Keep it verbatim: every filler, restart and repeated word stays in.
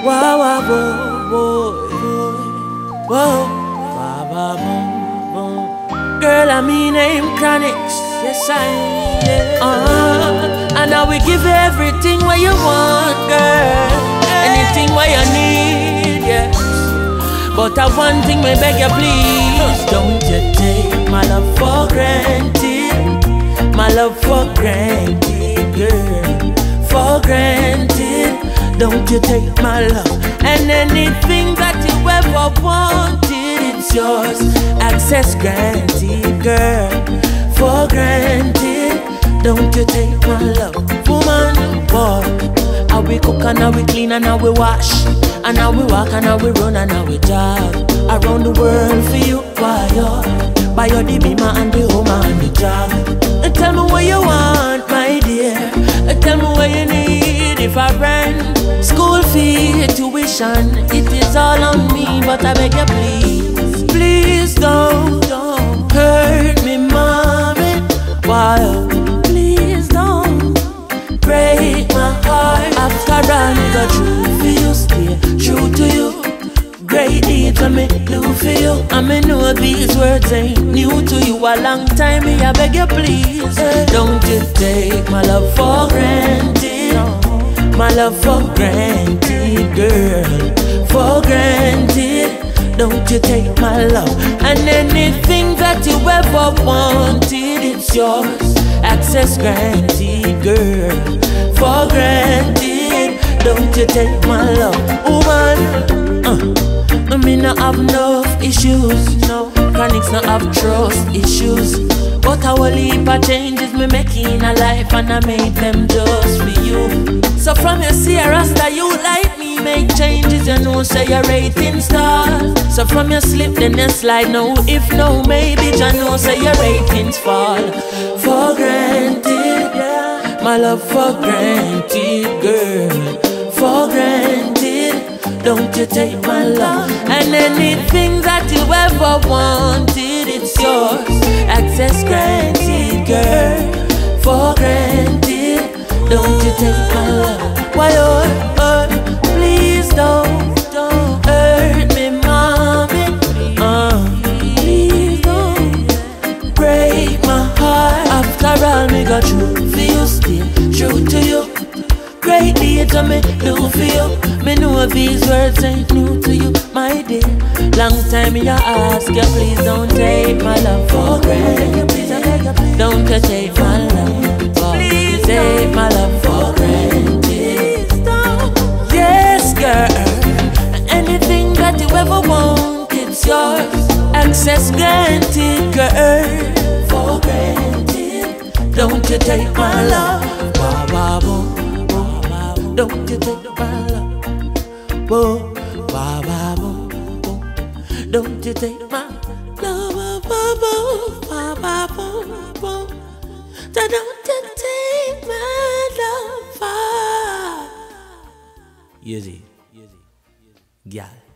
Wah wah boy, boy, whoa, wah wah boom, boom. Girl, I mean name Chronixx, yes I am. Uh, and I will give you everything what you want, girl. Anything what you need, yes. But I one thing, me beg you please, don't you take my love for granted, my love for granted, girl, for granted. Don't you take my love, and anything that you ever wanted, it's yours. Access granted, girl, for granted. Don't you take my love, woman, boy. How we cook and how we clean and how we wash, and how we walk and how we run and how we jog around the world for you, why you buy your the beamer and the home and the job. And tell me what you want, my dear. And tell me what you need. If I rent, school fee, tuition, it is all on me. But I beg you please, please don't, don't hurt me, mommy. Why? Please don't break my heart. After all, me go true for you, stay true to you. Great deeds I me do for you. I me know these words ain't new to you. A long time me I beg you please, don't you take my love for granted, my love for granted, girl, for granted. Don't you take my love, and anything that you ever wanted, it's yours. Access granted, girl, for granted. Don't you take my love, woman. uh. I mean, I have no issues, no. Chronixx not have trust issues. But a whole heap of changes me making in a life, and I made them just for you. So from you see a rasta, you like me, make changes, you know, say your rating stars. So from your slip, then you slide, no, if no, maybe, you know, say your ratings fall. For granted, yeah, my love for granted, girl, for granted. Don't you take my love, and anything that you ever wanted, it's yours. Access granted, girl, for granted. Don't you take my love, why oh, oh, please don't, don't hurt me, mommy. Uh, please don't break my heart. After all me got true for you, stay true to you. Great deeds I me do for you. Me know these words ain't new to you, my dear. Long time me I ask you, please don't take my love for granted. Don't you take my love, please take my love for granted. Yes, girl, anything that you ever want, it's yours. Access granted, girl, for granted. Don't you take my love, wah, wah, boom, wah, wah, boom. Don't you take my love. Whoa, wah, wah, boom, boom. Don't you take my love, wah, wah, wah, boom, boom. Don't you take my love, wah. Easy, easy, easy. Yeah.